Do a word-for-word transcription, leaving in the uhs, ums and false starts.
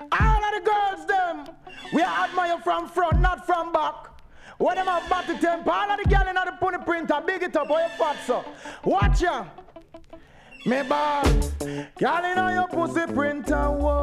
All of the girls, them, we admire from front, not from back. When them have body temper, all of the girls in the pony printer, big it up, or you fat so. Watch ya. Me bad, girl in your pussy printer,